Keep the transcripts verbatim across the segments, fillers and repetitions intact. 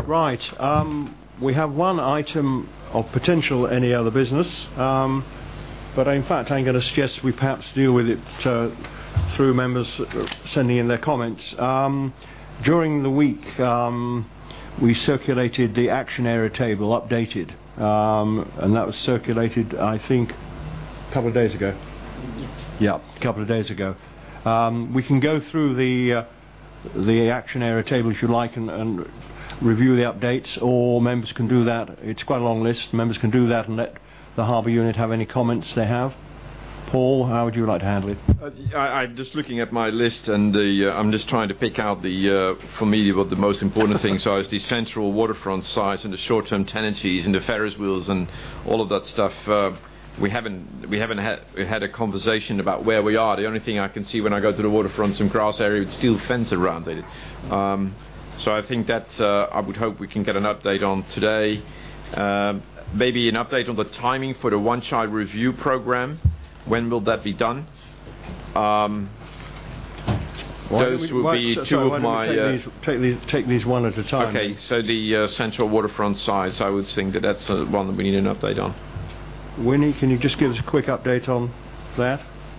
Right. Um, we have one item of potential any other business, um, but in fact I'm going to suggest we perhaps deal with it uh, through members sending in their comments. Um, during the week um, we circulated the action area table updated, um, and that was circulated I think a couple of days ago. Yes. Yeah, a couple of days ago. Um, we can go through the uh, the action area table if you like and, and review the updates, or members can do that. It's quite a long list. Members can do that and let the Harbour Unit have any comments they have. Paul, how would you like to handle it? Uh, I, I'm just looking at my list, and the, uh, I'm just trying to pick out the, uh, for me, what the most important things are is the central waterfront sites and the short-term tenancies and the Ferris wheels and all of that stuff. Uh, we haven't we haven't had, we had a conversation about where we are. The only thing I can see when I go to the waterfront, some grass area with steel fence around it. Um, so I think that uh, I would hope we can get an update on today. Uh, maybe an update on the timing for the one-child review program. When will that be done? Um, those we, will why, be so, two sorry, of why my. Don't we take, uh, these, take these take these one at a time. Okay, so the uh, central waterfront sites, I would think that that's uh, one that we need an update on. Winnie, can you just give us a quick update on that?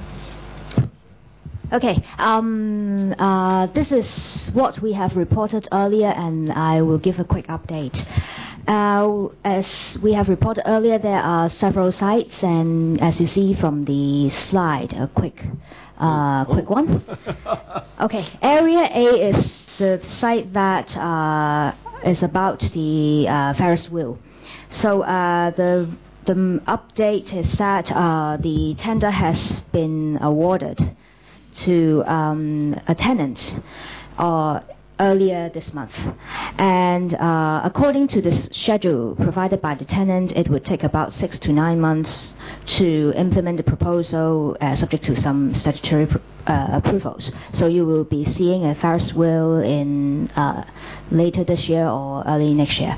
Okay, um, uh, this is what we have reported earlier, and I will give a quick update. Uh, as we have reported earlier, there are several sites, and as you see from the slide, a quick, uh, quick one. Okay, Area A is the site that uh, is about the uh, Ferris wheel. So uh, the the update is that uh, the tender has been awarded to um, a tenant uh, earlier this month, and uh, according to the schedule provided by the tenant, it would take about six to nine months to implement the proposal, uh, subject to some statutory pr- uh, approvals. So you will be seeing a Ferris wheel in uh, later this year or early next year.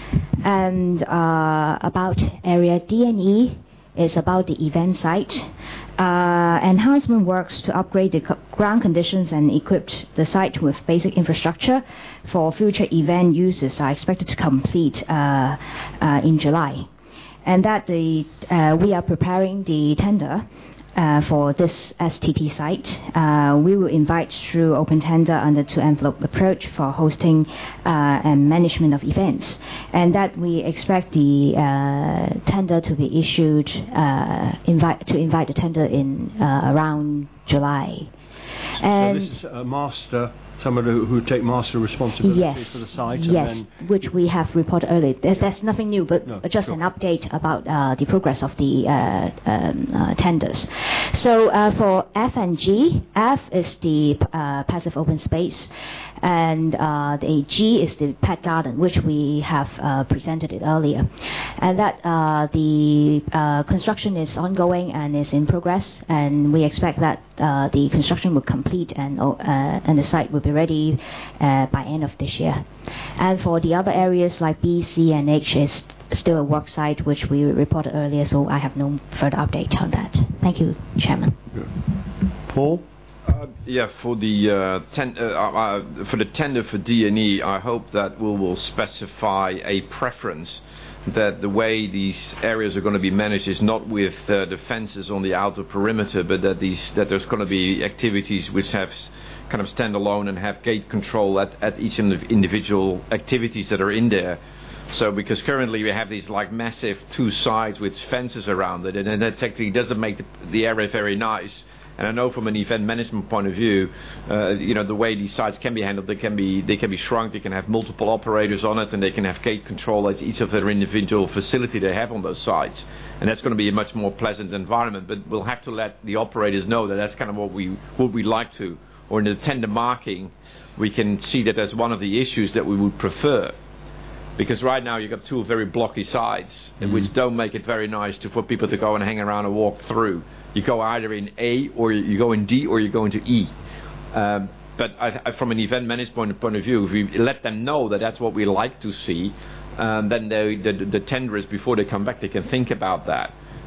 And uh, about Area D and E is about the event site. Uh, enhancement works to upgrade the co- ground conditions and equip the site with basic infrastructure for future event uses are expected to complete uh, uh, in July. And that the uh, we are preparing the tender uh, for this S T T site. Uh, we will invite through open tender under two-envelope approach for hosting uh, and management of events, and that we expect the uh, tender to be issued uh, invite to invite the tender in uh, around July. And so this is a master, somebody who would take master responsibility yes, for the site. Yes, and then which we have reported earlier. There's, there's nothing new, but no, just sure. an update about uh, the progress of the uh, um, uh, tenders. So uh, for F and G, F is the uh, passive open space, and uh, the G is the pet garden, which we have uh, presented it earlier. And that uh, the uh, construction is ongoing and is in progress, and we expect that uh, the construction will complete and uh, and the site will be ready uh, by end of this year. And for the other areas like B, C, and H is still a work site, which we reported earlier, so I have no further update on that. Thank you, Chairman. Paul? Uh, yeah, for the uh, ten, uh, uh, for the tender for D and E, I hope that we will specify a preference that the way these areas are going to be managed is not with uh, the fences on the outer perimeter, but that these that there's going to be activities which have s- kind of stand alone and have gate control at, at each of the individual activities that are in there. So because currently we have these like massive two sides with fences around it, and, and that actually doesn't make the, the area very nice. And I know from an event management point of view, uh, you know, the way these sites can be handled, they can be they can be shrunk, they can have multiple operators on it, and they can have gate control at each of their individual facility they have on those sites. And that's going to be a much more pleasant environment. But we'll have to let the operators know that that's kind of what we what we like to. Or in the tender marking, we can see that as one of the issues that we would prefer. Because right now you've got two very blocky sides, mm-hmm. which don't make it very nice to, for people to go and hang around and walk through. You go either in A, or you go in D, or you go into E. Um, but I, I, from an event management point of view, if we let them know that that's what we like to see, um, then they, the, the tenderers, before they come back, they can think about that.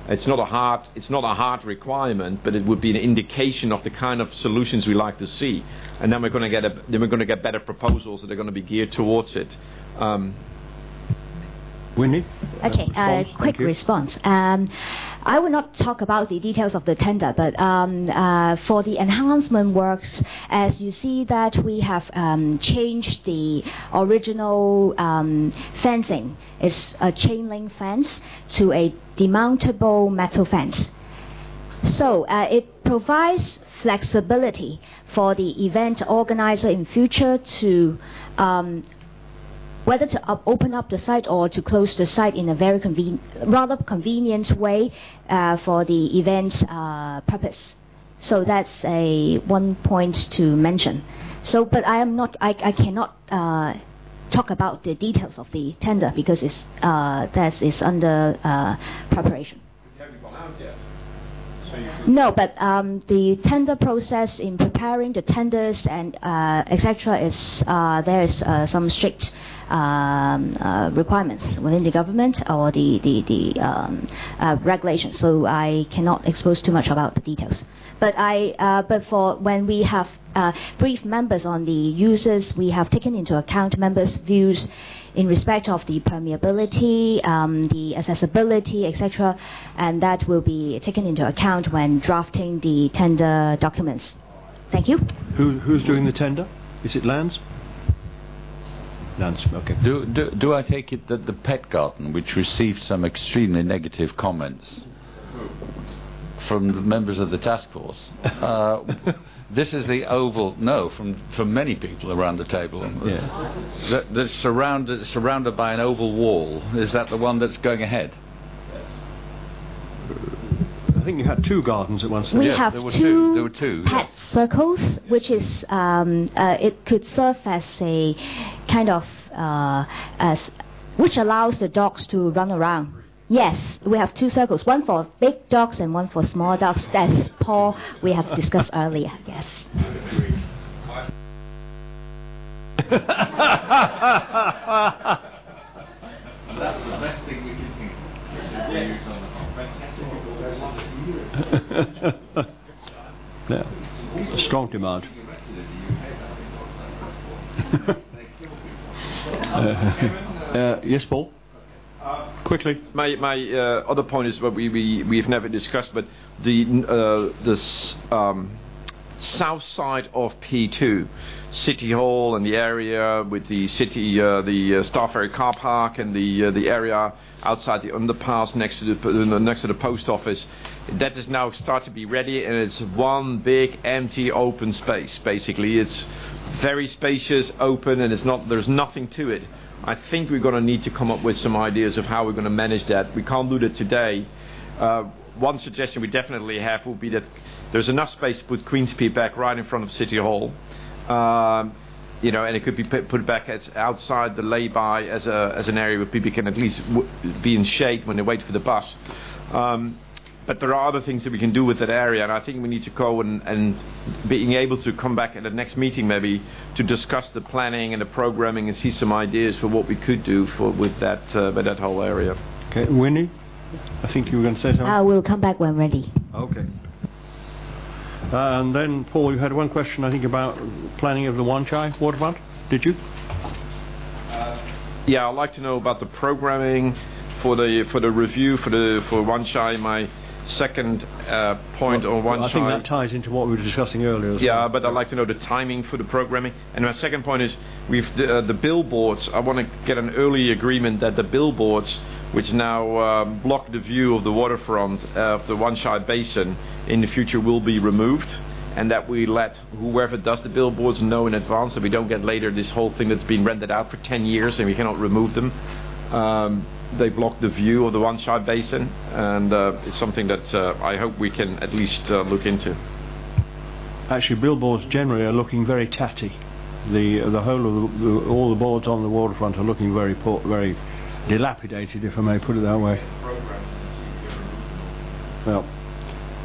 It's not a hard, it's not a hard requirement, but it would be an indication of the kind of solutions we like to see, and then we're going to get a, then we're going to get better proposals that are going to be geared towards it. Um, Winnie? Okay, uh, quick response. Um, I will not talk about the details of the tender, but um, uh, for the enhancement works, as you see that we have um, changed the original um, fencing. It's a chain link fence to a demountable metal fence. So uh, it provides flexibility for the event organizer in future to um, whether to up, open up the site or to close the site in a very conven rather convenient way uh, for the event uh, purpose. So that's a one point to mention. So, but I am not, I, I cannot uh, talk about the details of the tender because it's uh, that is under uh, preparation. You haven't gone out yet. So you No, but um, the tender process in preparing the tenders and uh, et cetera is uh, there is uh, some strict um, uh, requirements within the government or the the, the um, uh, regulations. So I cannot expose too much about the details. But I uh, but for when we have uh, briefed members on the users, we have taken into account members' views in respect of the permeability, um, the accessibility, et cetera, and that will be taken into account when drafting the tender documents. Thank you. Who, who's doing the tender? Is it Lands? Lands, okay. Do, do, do I take it that the pet garden, which received some extremely negative comments from the members of the task force, uh, this is the oval, no, from, from many people around the table, Yeah. that, that's surrounded, surrounded by an oval wall, is that the one that's going ahead? I think you had two gardens at one stage. We Yeah, have there were two, two. There were two, pet yes. circles, which is um, uh, it could serve as a kind of uh, as which allows the dogs to run around. Yes, we have two circles, one for big dogs and one for small dogs. That's Paul we have discussed earlier. Yes. That's the best thing we can think of. Yes. Yeah. A strong demand. uh, uh, yes, Paul? Quickly. My my uh, other point is what we we we've never discussed, but the uh, the s- um, south side of P two, City Hall and the area with the city uh, the uh, Starferry car park and the uh, the area outside the underpass next to the uh, next to the post office, that is now start to be ready, and it's one big empty open space. Basically, it's very spacious, open, and it's not there's nothing to it. I think we're going to need to come up with some ideas of how we're going to manage that. We can't do that today. Uh, one suggestion we definitely have would be that there's enough space to put Queenspeed back right in front of City Hall. Um, you know, and it could be put, put back as outside the lay-by as a as an area where people can at least w- be in shade when they wait for the bus. Um, but there are other things that we can do with that area, and I think we need to go and, and being able to come back at the next meeting maybe to discuss the planning and the programming and see some ideas for what we could do for with that uh, with that whole area. Okay, Winnie, I think you were going to say something. I will come back when ready. Okay. Uh, and then, Paul, you had one question, I think, about planning of the Wan Chai waterfront. Did you? Yeah, I'd like to know about the programming for the for the review for the for Wan Chai. My second uh, point Well, on Wan I Chai. think that ties into what we were discussing earlier as Yeah, well. but I'd like to know the timing for the programming. And my second point is, we've the, uh, the billboards. I want to get an early agreement that the billboards, which now uh, block the view of the waterfront uh, of the Wan Chai Basin, in the future will be removed, and that we let whoever does the billboards know in advance, so we don't get later this whole thing that's been rented out for ten years and we cannot remove them. Um, they block the view of the Wan Chai Basin, and uh, it's something that uh, I hope we can at least uh, look into. Actually, billboards generally are looking very tatty. The uh, the whole of the, the, all the boards on the waterfront are looking very poor, very dilapidated, if I may put it that way. Well,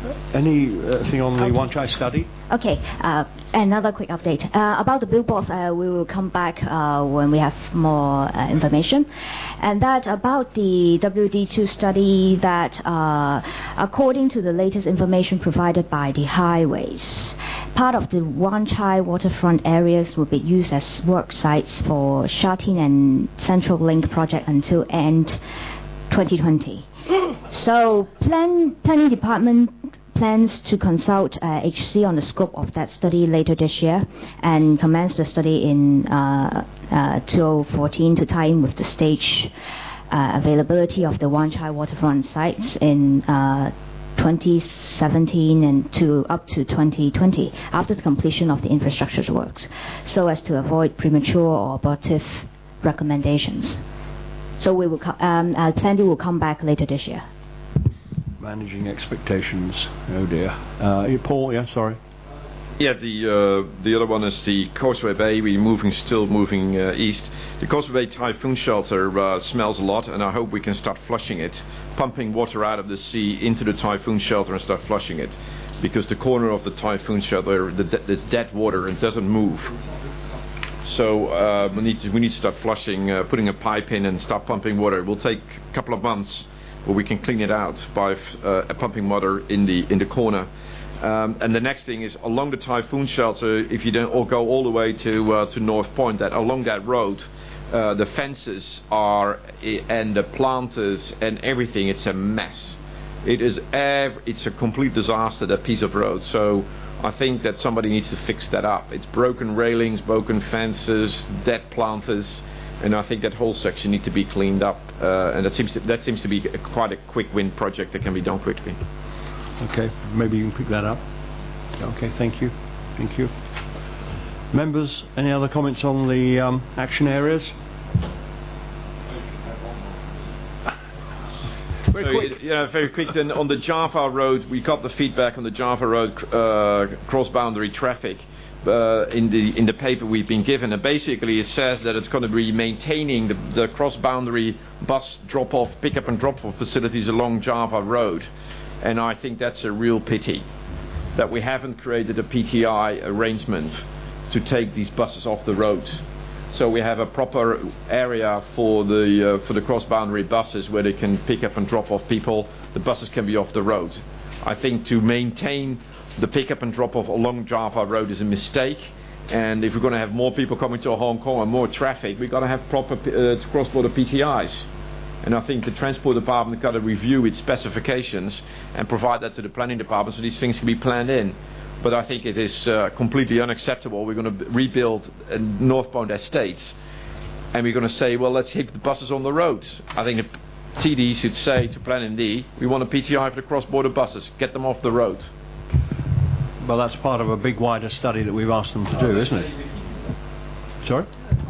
Anything on the Wan Chai study? Okay, uh, another quick update. Uh, about the billboards, uh, we will come back uh, when we have more uh, information. And that about the W D two study, that uh, according to the latest information provided by the highways, part of the Wan Chai waterfront areas will be used as work sites for Sha Tin and Central Link project until end twenty twenty. So plan, planning department plans to consult uh, H C on the scope of that study later this year and commence the study in uh, uh, two thousand fourteen to tie in with the stage uh, availability of the Wan Chai waterfront sites in uh, twenty seventeen and to up to twenty twenty after the completion of the infrastructure works, so as to avoid premature or abortive recommendations. So we will co- um, uh, Sandy will come back later this year. Managing expectations. Oh dear. Uh, Paul, yeah, sorry. Yeah, the uh, the other one is the Causeway Bay. We're moving, still moving uh, east. The Causeway Bay typhoon shelter uh, smells a lot, and I hope we can start flushing it, pumping water out of the sea into the typhoon shelter and start flushing it, because the corner of the typhoon shelter, the de- there's dead water and doesn't move. So uh, we need to we need to start flushing, uh, putting a pipe in and start pumping water. It will take a couple of months, but we can clean it out by uh, pumping water in the in the corner. Um, and the next thing is along the typhoon shelter. If you don't all go all the way to uh, to North Point, that along that road, uh, the fences are and the planters and everything. It's a mess. It is ev- it's a complete disaster, that piece of road. So I think that somebody needs to fix that up. It's broken railings, broken fences, dead planters, and I think that whole section needs to be cleaned up. Uh, and that seems to, that seems to be a, quite a quick win project that can be done quickly. Okay, maybe you can pick that up. Okay, thank you. Thank you. Members, any other comments on the um, action areas? Very So, quick. yeah, very quick. Then on the Java Road, we got the feedback on the Java Road uh, cross-boundary traffic uh, in the in the paper we've been given, and basically it says that it's going to be maintaining the, the cross-boundary bus drop-off, pick-up and drop-off facilities along Java Road, and I think that's a real pity that we haven't created a P T I arrangement to take these buses off the road. So we have a proper area for the uh, for the cross-boundary buses where they can pick up and drop off people. The buses can be off the road. I think to maintain the pick-up and drop-off along Java Road is a mistake. And if we're going to have more people coming to Hong Kong and more traffic, we've got to have proper uh, cross-border P T Is. And I think the Transport Department got to review its specifications and provide that to the Planning Department so these things can be planned in. But I think it is uh, completely unacceptable. We're going to b- rebuild uh, North Point Estates, and we're going to say, well, let's keep the buses on the road. I think the T D should say to Plan M D, we want a P T I for the cross-border buses. Get them off the road. Well, that's part of a big wider study that we've asked them to do, isn't it? Sorry?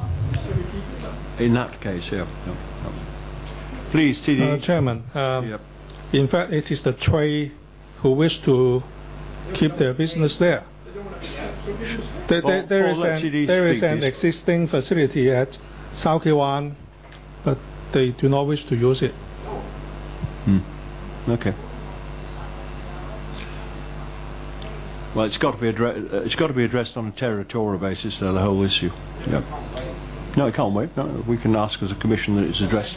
In that case, yeah. No, no. Please, T D. Uh, Chairman, um, Yep. in fact, it is the trade who wish to keep their business there. There, there, Paul- there Paul, is let an, T D there is speak, an please. existing facility at Sao Kee Wan, but they do not wish to use it. Hmm. Okay. Well, it's got to be addressed. Uh, it's got to be addressed on a territorial basis. though, the whole issue. Yeah. No, it can't wait. No, we can ask as a commission that it's addressed.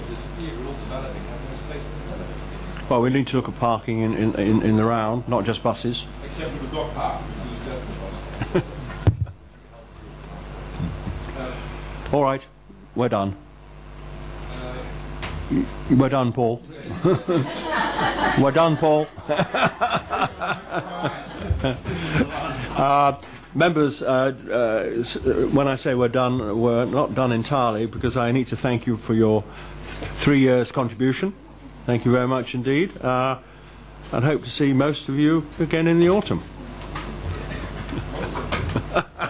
Well, we need to look at parking in, in, in, in the round, not just buses. Except for the dog park. All right, we're done. We're done, Paul. We're done, Paul. uh, members, uh, uh, s- uh, when I say we're done, we're not done entirely, because I need to thank you for your three years contribution. Thank you very much indeed. Uh, and hope to see most of you again in the autumn.